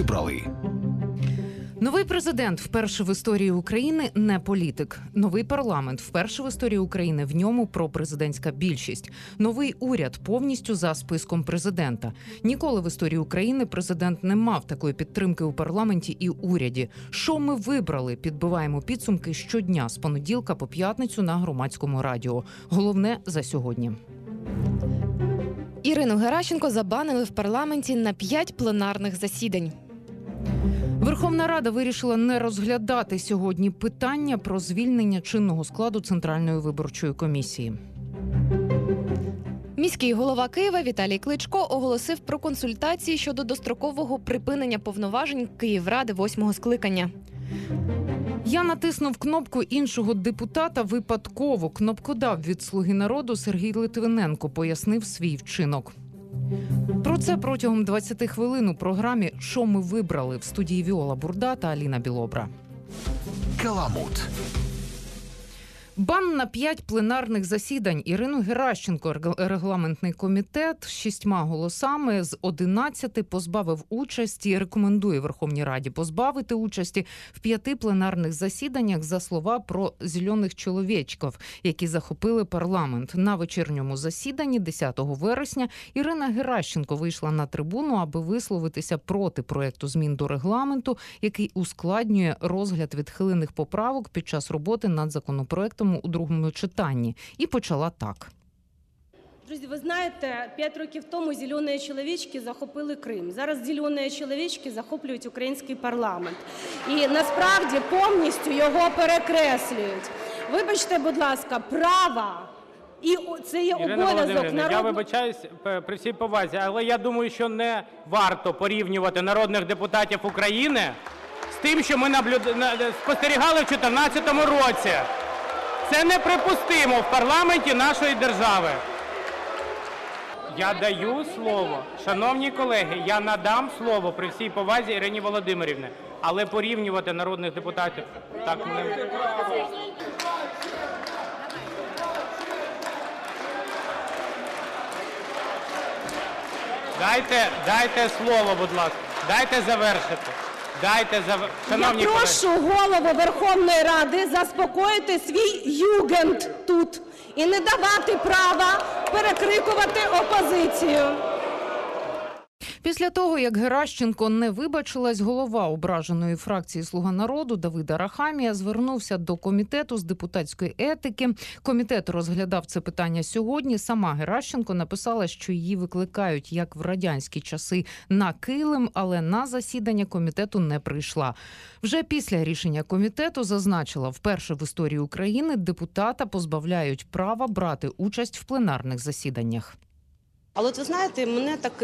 вибрали. Новий президент вперше в історії України не політик. Новий парламент вперше в історії України, в ньому пропрезидентська більшість. Новий уряд повністю за списком президента. Ніколи в історії України президент не мав такої підтримки у парламенті і уряді. Що ми вибрали? Підбиваємо підсумки щодня з понеділка по п'ятницю на Громадському радіо. Головне за сьогодні. Ірину Геращенко забанили в парламенті на 5 пленарних засідань. Верховна Рада вирішила не розглядати сьогодні питання про звільнення чинного складу Центральної виборчої комісії. Міський голова Києва Віталій Кличко оголосив про консультації щодо дострокового припинення повноважень Київради 8-го скликання. Я натиснув кнопку іншого депутата випадково. Кнопкодав від «Слуги народу» Сергій Литвиненко пояснив свій вчинок. Про це протягом 20 хвилин у програмі «Що ми вибрали» в студії Віола Бурда та Аліна Білобра. Каламут. Бан на 5 пленарних засідань. Ірину Геращенко регламентний комітет 6 голосами з 11 позбавив участі, рекомендує Верховній Раді позбавити участі в 5 пленарних засіданнях за слова про «зелених чоловічків», які захопили парламент. На вечірньому засіданні 10 вересня Ірина Геращенко вийшла на трибуну, аби висловитися проти проекту змін до регламенту, який ускладнює розгляд відхилених поправок під час роботи над законопроектом у другому читанні. І почала так. Друзі, ви знаєте, 5 років тому «зелені чоловічки» захопили Крим. Зараз «зелені чоловічки» захоплюють український парламент. І насправді повністю його перекреслюють. Вибачте, будь ласка, права. І це є обов'язок народу. Я вибачаюсь при всій повазі, але я думаю, що не варто порівнювати народних депутатів України з тим, що ми спостерігали в 2014 році. Це неприпустимо в парламенті нашої держави. Я даю слово. Шановні колеги, я надам слово при всій повазі Ірині Володимирівні. Але порівнювати народних депутатів так не... Дайте слово, будь ласка. Дайте завершити. Я прошу голову Верховної Ради заспокоїти свій югенд тут і не давати права перекрикувати опозицію. Після того, як Геращенко не вибачилась, голова ображеної фракції «Слуга народу» Давид Арахамія звернувся до комітету з депутатської етики. Комітет розглядав це питання сьогодні. Сама Геращенко написала, що її викликають, як в радянські часи, на килим, але на засідання комітету не прийшла. Вже після рішення комітету зазначила, вперше в історії України депутата позбавляють права брати участь в пленарних засіданнях. Але от ви знаєте, мене так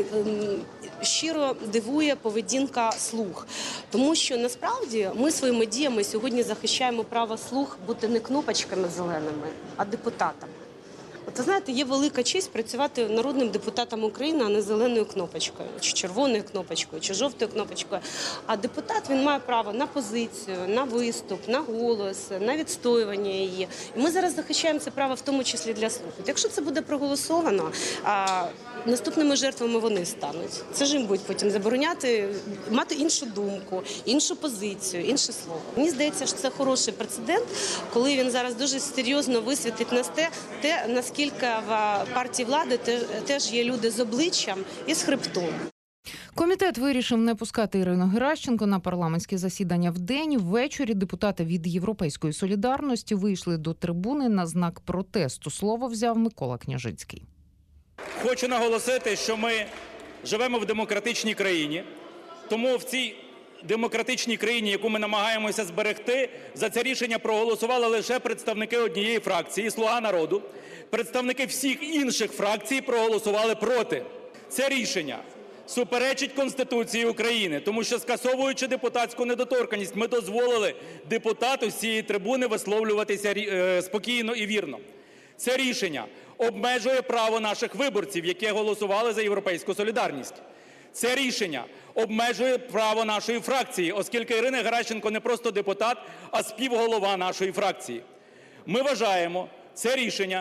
щиро дивує поведінка «Слуг». Тому що насправді ми своїми діями сьогодні захищаємо право «Слуг» бути не кнопочками зеленими, а депутатами. От ви знаєте, є велика честь працювати народним депутатом України, а не зеленою кнопочкою, чи червоною кнопочкою, чи жовтою кнопочкою. А депутат, він має право на позицію, на виступ, на голос, на відстоювання її. І ми зараз захищаємо це право в тому числі для «Слуг». Якщо це буде проголосовано, наступними жертвами вони стануть. Це ж їм будуть потім забороняти мати іншу думку, іншу позицію, інше слово. Мені здається, що це хороший прецедент, коли він зараз дуже серйозно висвітить нас те, наскільки в партії влади теж є люди з обличчям і з хребтом. Комітет вирішив не пускати Ірину Геращенко на парламентське засідання вдень. Ввечері депутати від «Європейської солідарності» вийшли до трибуни на знак протесту. Слово взяв Микола Княжицький. Хочу наголосити, що ми живемо в демократичній країні, тому в цій демократичній країні, яку ми намагаємося зберегти, за це рішення проголосували лише представники однієї фракції «Слуга народу». Представники всіх інших фракцій проголосували проти. Це рішення суперечить Конституції України, тому що, скасовуючи депутатську недоторканність, ми дозволили депутату з цієї трибуни висловлюватися спокійно і вірно. Це рішення обмежує право наших виборців, які голосували за «Європейську солідарність». Це рішення обмежує право нашої фракції, оскільки Ірина Геращенко не просто депутат, а співголова нашої фракції. Ми вважаємо це рішення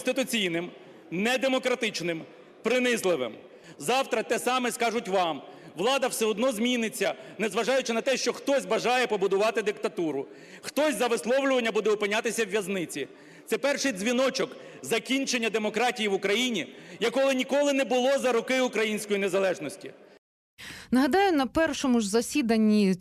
неконституційним, недемократичним, принизливим. Завтра те саме скажуть вам. влада все одно зміниться, незважаючи на те, що хтось бажає побудувати диктатуру, хтось за висловлювання буде опинятися в в'язниці. Це перший дзвіночок закінчення демократії в Україні, якого ніколи не було за роки української незалежності. Нагадаю, на першому ж засіданні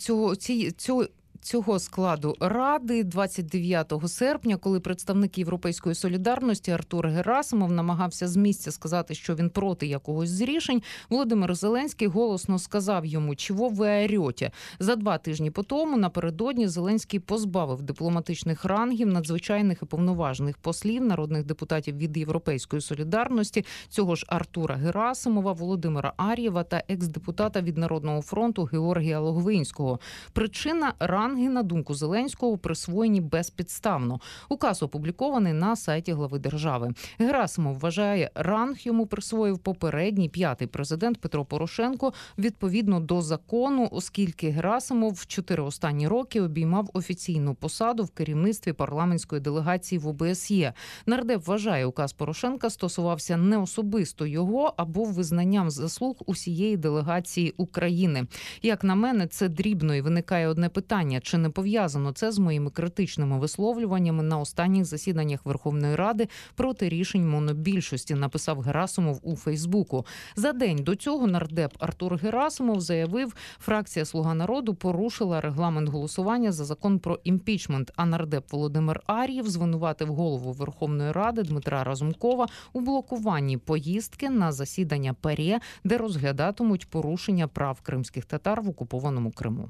цього складу Ради 29 серпня, коли представник Європейської солідарності Артур Герасимов намагався з місця сказати, що він проти якогось з рішень, Володимир Зеленський голосно сказав йому: «Чого ви орете?». За 2 тижні по тому, напередодні, Зеленський позбавив дипломатичних рангів надзвичайних і повноважених послів, народних депутатів від Європейської солідарності, цього ж Артура Герасимова, Володимира Ар'єва та екс-депутата від Народного фронту Георгія Логвинського. Причина – ранги, на думку Зеленського, присвоєні безпідставно. Указ опублікований на сайті глави держави. Герасимов вважає, ранг йому присвоїв попередній 5-й президент Петро Порошенко відповідно до закону, оскільки Герасимов в 4 останні роки обіймав офіційну посаду в керівництві парламентської делегації в ОБСЄ. Нардеп вважає, указ Порошенка стосувався не особисто його, а був визнанням заслуг усієї делегації України. Як на мене, це дрібно і виникає одне питання: чи не пов'язано це з моїми критичними висловлюваннями на останніх засіданнях Верховної Ради проти рішень монобільшості, написав Герасимов у Фейсбуку. За день до цього нардеп Артур Герасимов заявив, фракція «Слуга народу» порушила регламент голосування за закон про імпічмент, а нардеп Володимир Ар'єв звинуватив голову Верховної Ради Дмитра Разумкова у блокуванні поїздки на засідання ПАРЄ, де розглядатимуть порушення прав кримських татар в окупованому Криму.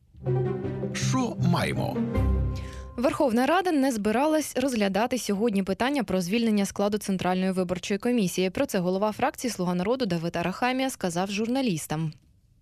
Що маємо? Верховна Рада не збиралась розглядати сьогодні питання про звільнення складу Центральної виборчої комісії. Про це голова фракції «Слуга народу» Давид Арахамія сказав журналістам.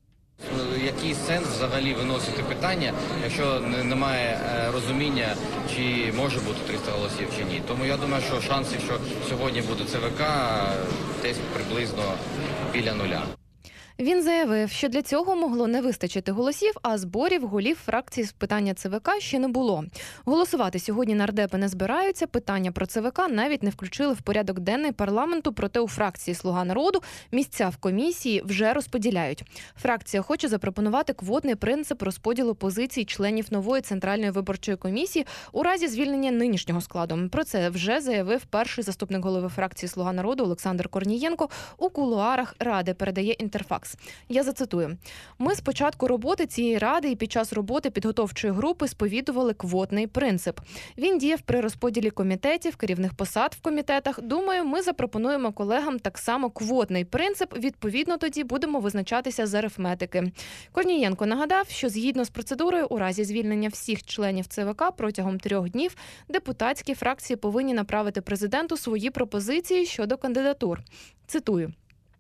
Який сенс взагалі виносити питання, якщо немає розуміння, чи може бути 300 голосів, чи ні. Тому я думаю, що шанси, що сьогодні буде ЦВК, десь приблизно біля нуля. Він заявив, що для цього могло не вистачити голосів, а зборів голів фракції з питання ЦВК ще не було. Голосувати сьогодні нардепи не збираються, питання про ЦВК навіть не включили в порядок денний парламенту, проте у фракції «Слуга народу» місця в комісії вже розподіляють. Фракція хоче запропонувати квотний принцип розподілу позицій членів нової Центральної виборчої комісії у разі звільнення нинішнього складу. Про це вже заявив перший заступник голови фракції «Слуга народу» Олександр Корнієнко у кулуарах Ради, передає Інтерфакс. Я зацитую. «Ми з початку роботи цієї Ради і під час роботи підготовчої групи сповідували квотний принцип. Він діяв при розподілі комітетів, керівних посад в комітетах. Думаю, ми запропонуємо колегам так само квотний принцип. Відповідно, тоді будемо визначатися з арифметики». Корнієнко нагадав, що згідно з процедурою у разі звільнення всіх членів ЦВК протягом 3 днів депутатські фракції повинні направити президенту свої пропозиції щодо кандидатур. Цитую.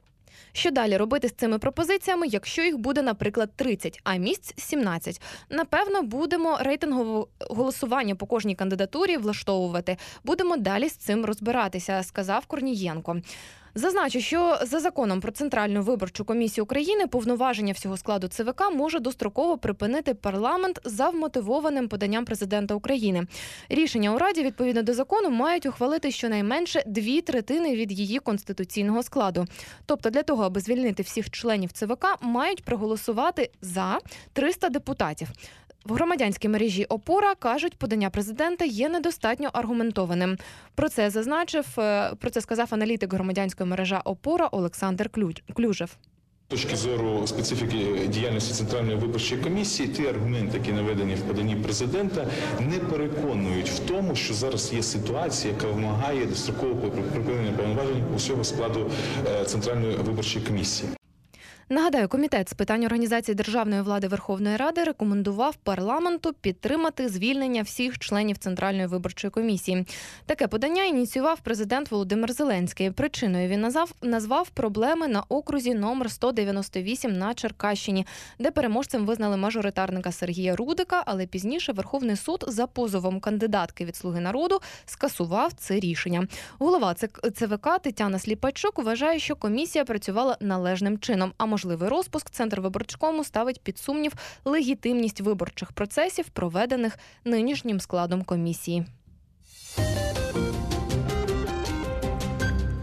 Що далі робити з цими пропозиціями, якщо їх буде, наприклад, 30, а місць 17? Напевно, будемо рейтингове голосування по кожній кандидатурі влаштовувати. Будемо далі з цим розбиратися, сказав Корнієнко. Зазначу, що за законом про Центральну виборчу комісію України повноваження всього складу ЦВК може достроково припинити парламент за вмотивованим поданням президента України. Рішення у Раді, відповідно до закону, мають ухвалити щонайменше 2/3 від її конституційного складу. Тобто для того, аби звільнити всіх членів ЦВК, мають проголосувати за 300 депутатів. В громадянській мережі «Опора» кажуть, подання президента є недостатньо аргументованим. Про це сказав аналітик громадянської мережі «Опора» Олександр Клюжев. З точки зору специфіки діяльності Центральної виборчої комісії, ті аргументи, які наведені в поданні президента, не переконують в тому, що зараз є ситуація, яка вимагає дострокового припинення повноважень усього складу Центральної виборчої комісії. Нагадаю, Комітет з питань організації державної влади Верховної Ради рекомендував парламенту підтримати звільнення всіх членів Центральної виборчої комісії. Таке подання ініціював президент Володимир Зеленський. Причиною він назвав проблеми на окрузі номер 198 на Черкащині, де переможцем визнали мажоритарника Сергія Рудика, але пізніше Верховний суд за позовом кандидатки від «Слуги народу» скасував це рішення. Голова ЦВК Тетяна Сліпачук вважає, що комісія працювала належним чином, а можливий розпуск Центрвиборчкому ставить під сумнів легітимність виборчих процесів, проведених нинішнім складом комісії.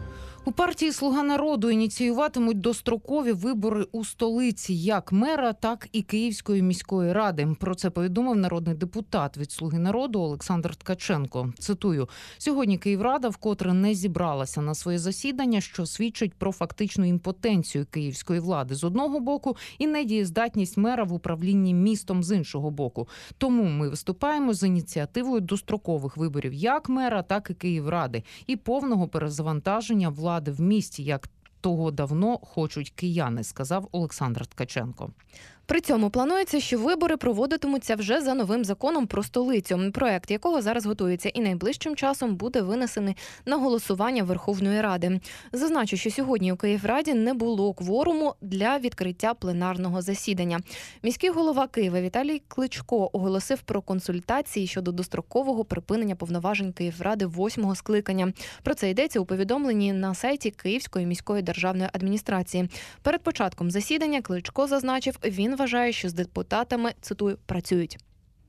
У партії «Слуга народу» ініціюватимуть дострокові вибори у столиці як мера, так і Київської міської ради. Про це повідомив народний депутат від «Слуги народу» Олександр Ткаченко. Цитую: «Сьогодні Київрада вкотре не зібралася на своє засідання, що свідчить про фактичну імпотенцію київської влади з одного боку і недієздатність мера в управлінні містом з іншого боку. Тому ми виступаємо з ініціативою дострокових виборів як мера, так і Київради і повного перезавантаження влади в місті, як того давно хочуть кияни», – сказав Олександр Ткаченко. При цьому планується, що вибори проводитимуться вже за новим законом про столицю, проект якого зараз готується і найближчим часом буде винесений на голосування Верховної Ради. Зазначу, що сьогодні у Київраді не було кворуму для відкриття пленарного засідання. Міський голова Києва Віталій Кличко оголосив про консультації щодо дострокового припинення повноважень Київради 8-го скликання. Про це йдеться у повідомленні на сайті Київської міської державної адміністрації. Перед початком засідання Кличко зазначив, він вважає, що з депутатами, цитую, працюють.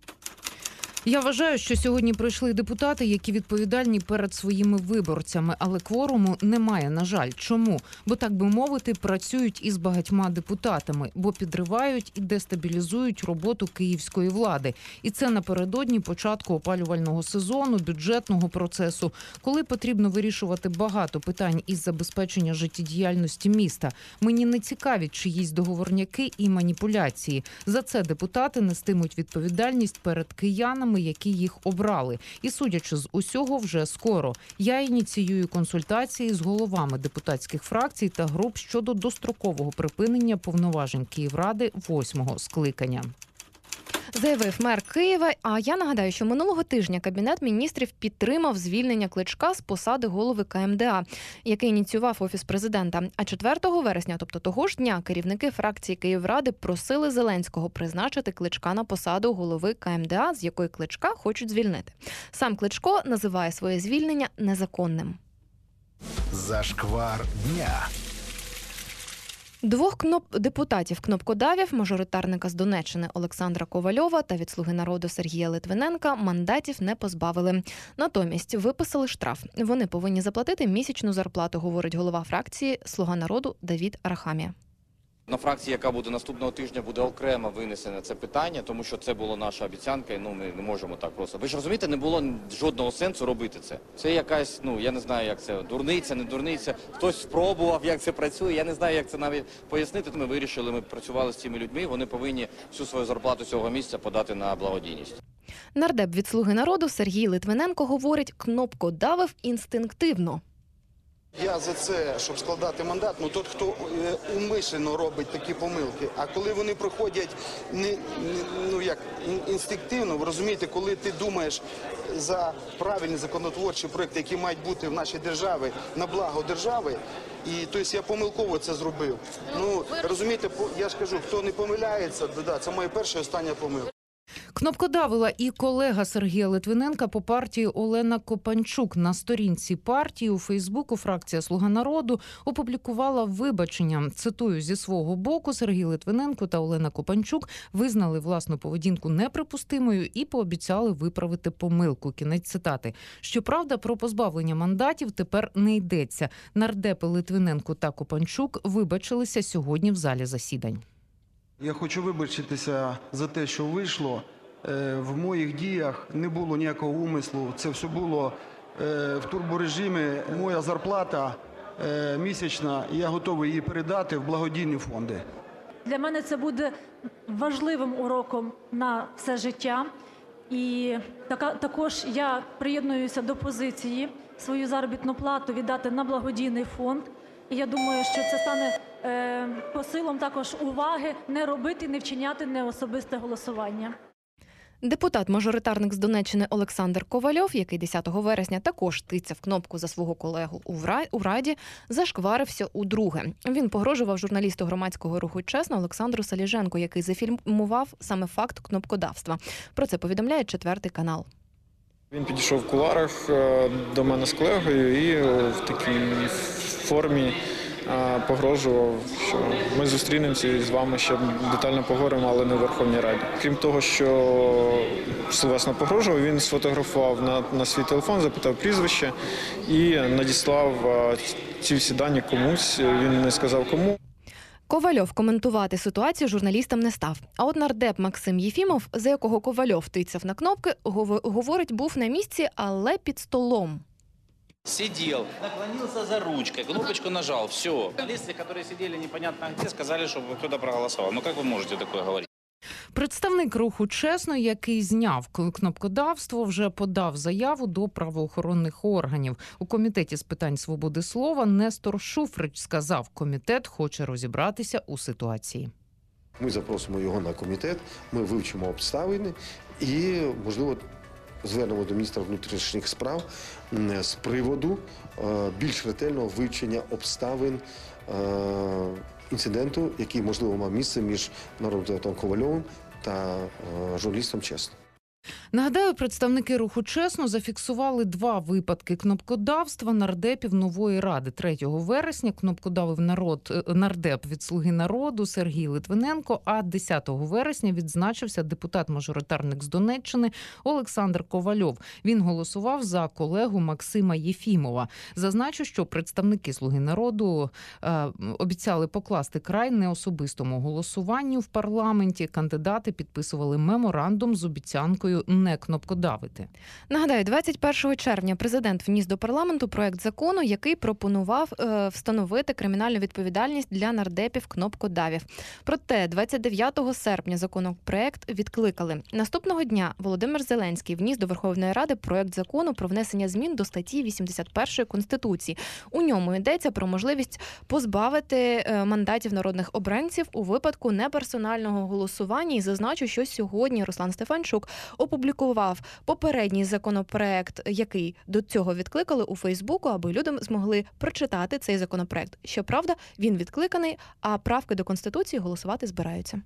Я вважаю, що сьогодні прийшли депутати, які відповідальні перед своїми виборцями, але кворуму немає, на жаль. Чому? Бо, так би мовити, працюють із багатьма депутатами, бо підривають і дестабілізують роботу київської влади. І це напередодні початку опалювального сезону, бюджетного процесу, коли потрібно вирішувати багато питань із забезпечення життєдіяльності міста. Мені не цікаві чиїсь договорняки і маніпуляції. За це депутати нестимуть відповідальність перед киянами, які їх обрали. І судячи з усього, вже скоро. Я ініціюю консультації з головами депутатських фракцій та груп щодо дострокового припинення повноважень Київради 8-го скликання. Заявив мер Києва. А я нагадаю, що минулого тижня Кабінет міністрів підтримав звільнення Кличка з посади голови КМДА, який ініціював Офіс президента. А 4 вересня, тобто того ж дня, керівники фракції Київради просили Зеленського призначити Кличка на посаду голови КМДА, з якої Кличка хочуть звільнити. Сам Кличко називає своє звільнення незаконним. Зашквар дня. Двох депутатів-кнопкодавів, мажоритарника з Донеччини Олександра Ковальова та від «Слуги народу» Сергія Литвиненка мандатів не позбавили. Натомість виписали штраф. Вони повинні заплатити місячну зарплату, говорить голова фракції «Слуга народу» Давід Арахамія. На фракції, яка буде наступного тижня, буде окремо винесене це питання, тому що це була наша обіцянка, і ми не можемо так просто. Ви ж розумієте, не було жодного сенсу робити це. Це якась, я не знаю, як це, дурниця, не дурниця. Хтось спробував, як це працює, я не знаю, як це навіть пояснити. Ми вирішили, ми працювали з цими людьми, вони повинні всю свою зарплату цього місяця подати на благодійність. Нардеп від «Слуги народу» Сергій Литвиненко говорить, кнопкодавив інстинктивно. Я за це, щоб складати мандат, той, хто умишлено робить такі помилки. А коли вони проходять інстинктивно, ви розумієте, коли ти думаєш за правильні законотворчі проекти, які мають бути в нашій державі, на благо держави, і тобто я помилково це зробив. Розумієте, я ж кажу, хто не помиляється, це моя перша і остання помилка. Кнопкодавила і колега Сергія Литвиненка по партії Олена Копанчук. На сторінці партії у Фейсбуку фракція «Слуга народу» опублікувала вибачення. Цитую, зі свого боку, Сергій Литвиненко та Олена Копанчук визнали власну поведінку неприпустимою і пообіцяли виправити помилку. Кінець цитати. Щоправда, про позбавлення мандатів тепер не йдеться. Нардепи Литвиненко та Копанчук вибачилися сьогодні в залі засідань. Я хочу вибачитися за те, що вийшло. В моїх діях не було ніякого умислу. Це все було в турборежимі. Моя зарплата місячна, і я готовий її передати в благодійні фонди. Для мене це буде важливим уроком на все життя. І також я приєднуюся до позиції свою заробітну плату віддати на благодійний фонд. І я думаю, що це стане посилом також уваги не робити, не вчиняти неособисте голосування. Депутат-мажоритарник з Донеччини Олександр Ковальов, який 10 вересня також тицяв кнопку за свого колегу у Раді, зашкварився удруге. Він погрожував журналісту громадського руху «Чесно» Олександру Саліженку, який зафільмував саме факт кнопкодавства. Про це повідомляє 4 канал. Він підійшов в кулуарах до мене з колегою і в такій формі погрожував, що ми зустрінемося з вами, ще детально поговоримо, але не в Верховній Раді. Крім того, що словесно погрожував, він сфотографував на свій телефон, запитав прізвище і надіслав ці всі дані комусь, він не сказав кому. Ковальов коментувати ситуацію журналістам не став. А от нардеп Максим Єфімов, за якого Ковальов тицяв на кнопки, говорить, був на місці, але під столом. Сидел, наклонился за ручкой, кнопочку нажал, все. Журналисты, которые сидели непонятно где, сказали, чтобы кто-то проголосовал. Ну как вы можете такое говорить? Представник руху «Чесно», який зняв кнопкодавство, вже подав заяву до правоохоронних органів. У Комітеті з питань свободи слова Нестор Шуфрич сказав, комітет хоче розібратися у ситуації. Ми запросимо його на комітет, ми вивчимо обставини і, можливо, звернемо до міністра внутрішніх справ з приводу більш ретельного вивчення обставин інциденту, який, можливо, мав місце між народним депутатом Ковальовим та журналістом «Чесно». Нагадаю, представники руху «Чесно» зафіксували 2 випадки кнопкодавства нардепів нової ради. 3 вересня кнопкодавив нардеп від «Слуги народу» Сергій Литвиненко, а 10 вересня відзначився депутат-мажоритарник з Донеччини Олександр Ковальов. Він голосував за колегу Максима Єфімова. Зазначу, що представники «Слуги народу» обіцяли покласти край неособистому голосуванню в парламенті. Кандидати підписували меморандум з обіцянкою не кнопкодавити. Нагадаю, 21 червня президент вніс до парламенту проект закону, який пропонував встановити кримінальну відповідальність для нардепів кнопкодавів. Проте 29 серпня законопроект відкликали. Наступного дня Володимир Зеленський вніс до Верховної Ради проект закону про внесення змін до статті 81 Конституції. У ньому йдеться про можливість позбавити мандатів народних обранців у випадку неперсонального голосування. І зазначу, що сьогодні Руслан Стефанчук опублікував попередній законопроект, який до цього відкликали у Фейсбуку, аби люди змогли прочитати цей законопроект. Щоправда, він відкликаний, а правки до Конституції голосувати збираються.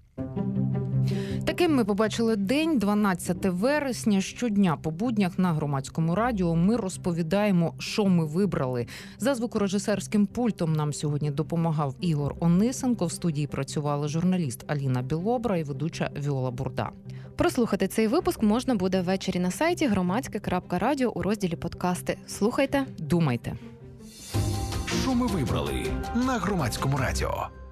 Таким ми побачили день, 12 вересня. Щодня по буднях на Громадському радіо ми розповідаємо, що ми вибрали. За звукорежисерським пультом нам сьогодні допомагав Ігор Онисенко. В студії працювала журналіст Аліна Білобра і ведуча Віола Бурда. Прослухати цей випуск можна буде ввечері на сайті громадське.радіо у розділі «Подкасти». Слухайте, думайте. Що ми вибрали на Громадському радіо?